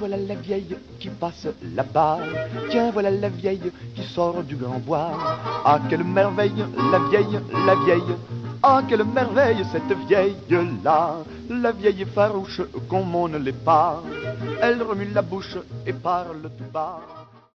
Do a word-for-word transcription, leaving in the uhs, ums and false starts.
voilà la vieille qui passe là-bas. Tiens, voilà la vieille qui sort du grand bois. Ah, quelle merveille, la vieille, la vieille. Ah, quelle merveille, cette vieille-là. La vieille farouche, qu'on ne l'est pas. Elle remue la bouche et parle tout bas.